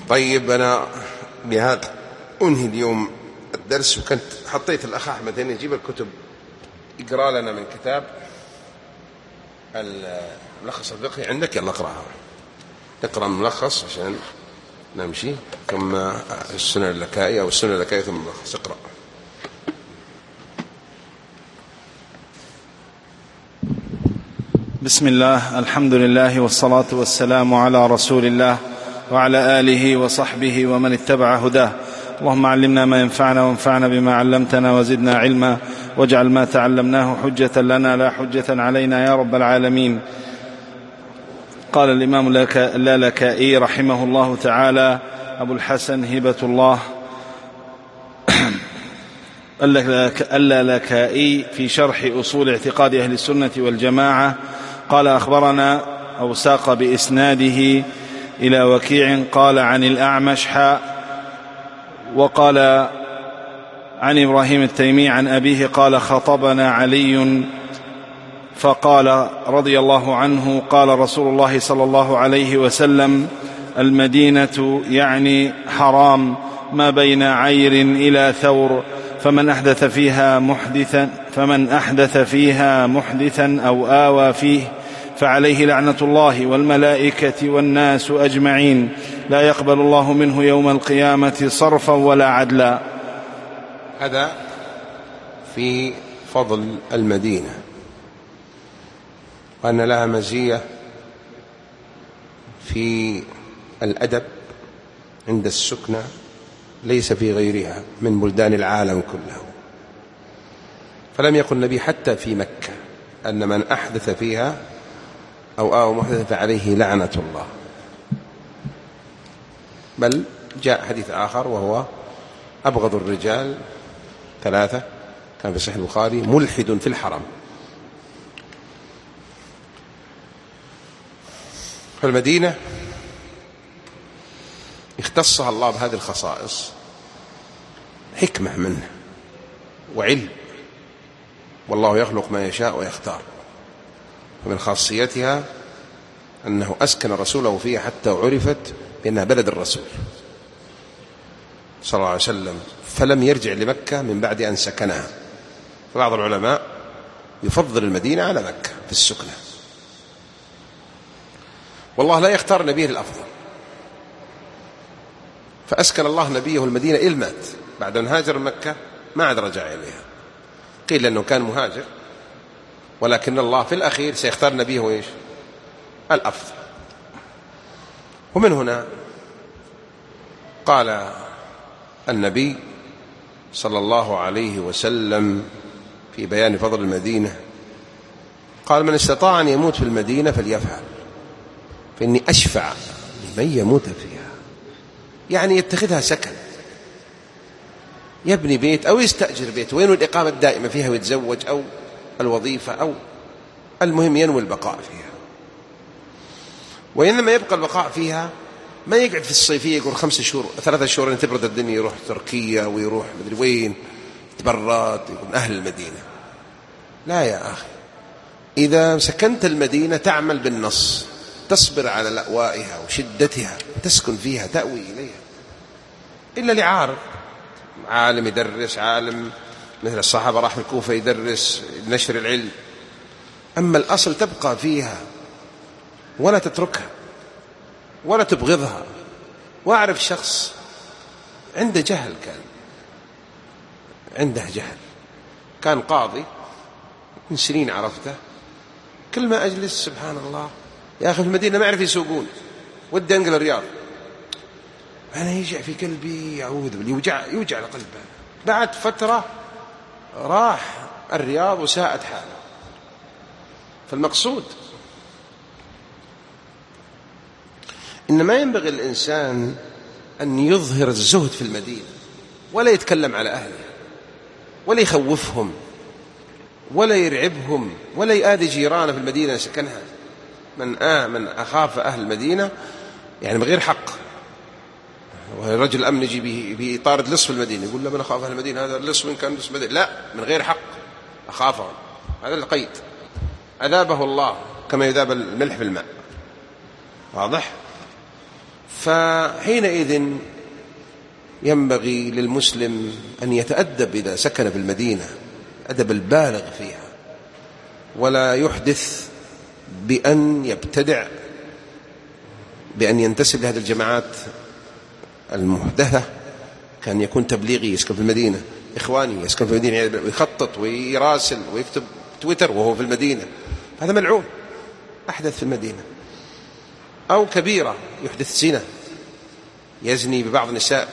طيب، أنا بهذا أنهي اليوم الدرس، وكنت حطيت الأخ أحمد هنا يجيب الكتب يقرأ لنا من كتاب الملخص الفقهي. عندك؟ يلا اقرأها، اقرأ الملخص عشان نمشي، ثم السنن اللكائي أو السنن اللكائي ثم الملخص. اقرأ. بسم الله، الحمد لله والصلاة والسلام على رسول الله وعلى آله وصحبه ومن اتبع هداه. اللهم علمنا ما ينفعنا وانفعنا بما علمتنا وزدنا علما، واجعل ما تعلمناه حجة لنا لا حجة علينا يا رب العالمين. قال الإمام اللالكائي رحمه الله تعالى أبو الحسن هبة الله اللالكائي في شرح أصول اعتقاد أهل السنة والجماعة قال: أخبرنا أو ساق بإسناده إلى وكيع قال عن الأعمش وقال عن إبراهيم التيمي عن أبيه قال: خطبنا علي فقال رضي الله عنه: قال رسول الله صلى الله عليه وسلم: المدينة يعني حرام ما بين عير إلى ثور، فمن أحدث فيها محدثا أو آوى فيه فعليه لعنة الله والملائكة والناس أجمعين، لا يقبل الله منه يوم القيامة صرفا ولا عدلا. هذا في فضل المدينة، وأن لها مزية في الأدب عند السكنى ليس في غيرها من بلدان العالم كله. فلم يقل النبي حتى في مكة أن من أحدث فيها أو آوى محدث فعليه لعنة الله، بل جاء حديث آخر وهو: أبغض الرجال ثلاثة، كان في صحيح البخاري: ملحد في الحرم. فالمدينة اختصها الله بهذه الخصائص حكمة منه وعلم، والله يخلق ما يشاء ويختار. ومن خاصيتها أنه أسكن رسوله فيها حتى عرفت بأنها بلد الرسول صلى الله عليه وسلم، فلم يرجع لمكة من بعد أن سكنها. فبعض العلماء يفضل المدينة على مكة في السكنة، والله لا يختار نبيه الأفضل، فأسكن الله نبيه المدينة إلى مات. بعد أن هاجر مكة ما عاد رجع إليها، قيل أنه كان مهاجر، ولكن الله في الأخير سيختار نبيه إيش؟ الأفضل. ومن هنا قال النبي صلى الله عليه وسلم في بيان فضل المدينة، قال: من استطاع أن يموت في المدينة فليفعل، فإني أشفع لمن يموت فيها. يعني يتخذها سكن، يبني بيت أو يستأجر بيت، وينوي الإقامة الدائمة فيها ويتزوج، أو الوظيفة، أو المهم ينوي البقاء فيها. وإنما يبقى البقاء فيها، ما يقعد في الصيفية يقول 5 شهور 3 شهور أن تبرد الدنيا يروح تركيا ويروح مدري وين تبرد يكون أهل المدينة. لا يا أخي، إذا سكنت المدينة تعمل بالنص، تصبر على لأوائها وشدتها، تسكن فيها، تأوي إليها، إلا لعارض، عالم يدرس، عالم مثل الصحابة راح الكوفة يدرس نشر العلم. أما الأصل تبقى فيها ولا تتركها ولا تبغضها. وأعرف شخص عنده جهل، كان قاضي من سنين عرفته، كل ما أجلس سبحان الله يا أخي في المدينة ما أعرف يسوقون، ودي أنقل الرياض، أنا يجع في قلبي، يعوذ بالله، يوجع لقلبه. بعد فترة راح الرياض وساءت حاله. فالمقصود إن ما ينبغي الإنسان أن يظهر الزهد في المدينة، ولا يتكلم على أهله، ولا يخوفهم، ولا يرعبهم، ولا يآذي جيرانه في المدينة سكنها. من أخاف أهل المدينة يعني بغير حق. ورجل الأمن يجي بيطارد لص في المدينة، يقول له: من أخاف أهل المدينة، هذا اللص وين كان لص المدينة؟ لا، من غير حق أخافهم، هذا القيد. أذابه الله كما يذاب الملح في الماء. واضح؟ فحينئذ ينبغي للمسلم أن يتأدب إذا سكن في المدينة أدب البالغ فيها، ولا يحدث بأن يبتدع، بأن ينتسب لهذه الجماعات المحدثة. كان يكون تبليغي يسكن في المدينة، إخواني يسكن في المدينة، ويخطط ويراسل ويكتب تويتر وهو في المدينة، هذا ملعون أحدث في المدينة. أو كبيرة يحدث زنا، يزني ببعض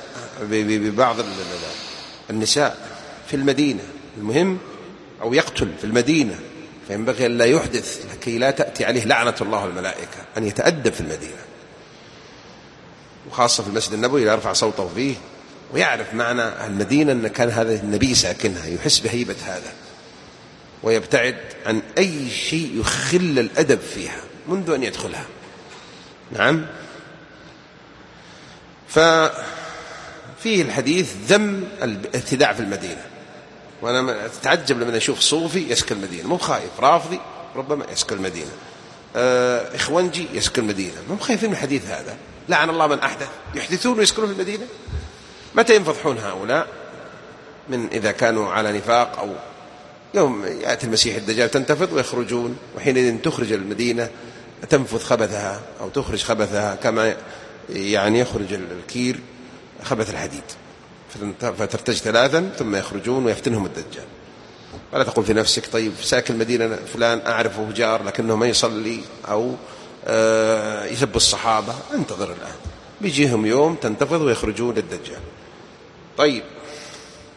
النساء في المدينة، المهم أو يقتل في المدينة، فينبغي أن لا يحدث لكي لا تأتي عليه لعنة الله والملائكة، أن يتأدب في المدينة، وخاصة في المسجد النبوي يرفع صوته فيه ويعرف معنى المدينة أن كان هذا النبي ساكنها، يحس بهيبة هذا ويبتعد عن أي شيء يخل الأدب فيها منذ أن يدخلها. نعم. ففيه الحديث ذم الابتداع في المدينة، وأنا أتعجب لما أشوف صوفي يسكن المدينة، مو خايف، رافضي ربما يسكن المدينة، إخوانجي يسكن المدينة، مو خايفين من الحديث هذا. لعن الله من أحدث، يحدثون ويسكنون في المدينة. متى ينفضحون هؤلاء؟ من إذا كانوا على نفاق، أو يوم يأتي المسيح الدجال تنتفض ويخرجون، وحينئذ تخرج المدينة تنفذ خبثها أو تخرج خبثها كما يعني يخرج الكير خبث الحديد، فترتج 3 ثم يخرجون ويفتنهم الدجال. ولا تقول في نفسك طيب ساكن مدينة فلان أعرفه جار لكنه ما يصلي أو يسب الصحابة، انتظر الآن بيجيهم يوم تنتفض ويخرجون للدجال. طيب